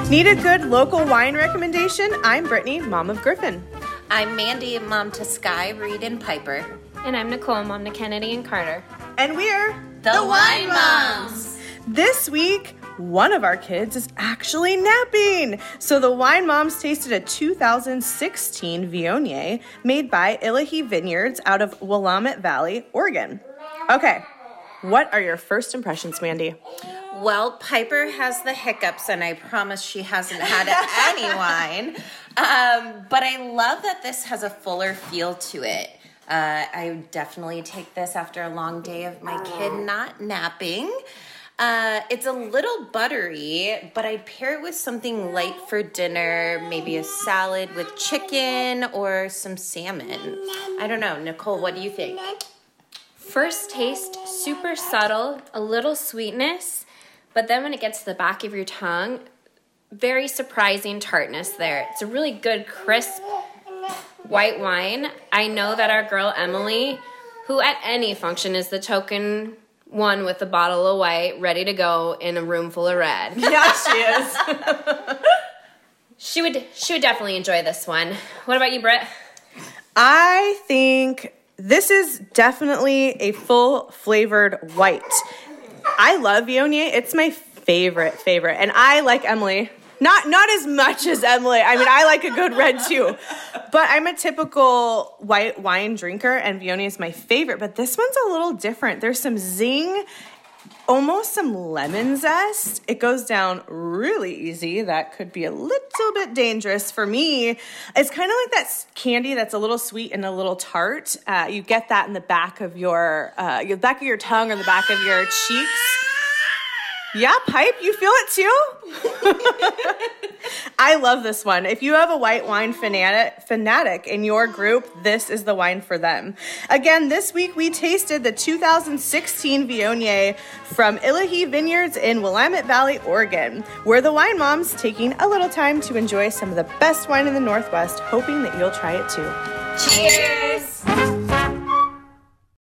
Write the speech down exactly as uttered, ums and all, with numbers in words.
Need a good local wine recommendation? I'm Brittany, mom of Griffin. I'm Mandy, mom to Sky, Reed, and Piper. And I'm Nicole, mom to Kennedy and Carter. And we're The, the Wine Moms. This week, one of our kids is actually napping. So the Wine Moms tasted a two thousand sixteen Viognier made by Illahee Vineyards out of Willamette Valley, Oregon. Okay, what are your first impressions, Mandy? Well, Piper has the hiccups, and I promise she hasn't had any wine. Um, but I love that this has a fuller feel to it. Uh, I would definitely take this after a long day of my kid not napping. Uh, it's a little buttery, but I'd pair it with something light for dinner, maybe a salad with chicken or some salmon. I don't know. Nicole, what do you think? First taste, super subtle, a little sweetness, but then when it gets to the back of your tongue, very surprising tartness there. It's a really good, crisp white wine. I know that our girl Emily, who at any function is the token one with a bottle of white ready to go in a room full of red. Yeah, she is. she would she would definitely enjoy this one. What about you, Britt? I think this is definitely a full flavored white. I love Viognier. It's my favorite, favorite. And I like Emily. Not not as much as Emily. I mean, I like a good red too. But I'm a typical white wine drinker, and Viognier is my favorite. But this one's a little different. There's some zing, almost some lemon zest. It goes down really easy. That could be a little bit dangerous for me. It's kind of like that candy that's a little sweet and a little tart. Uh, you get that in the back of your, uh, your back of your tongue or the back of your cheeks. Yeah, Pipe, you feel it too? I love this one. If you have a white wine fanatic, fanatic in your group, this is the wine for them. Again, this week we tasted the two thousand sixteen Viognier from Illahee Vineyards in Willamette Valley, Oregon. We're the Wine Moms, taking a little time to enjoy some of the best wine in the Northwest, hoping that you'll try it too. Cheers!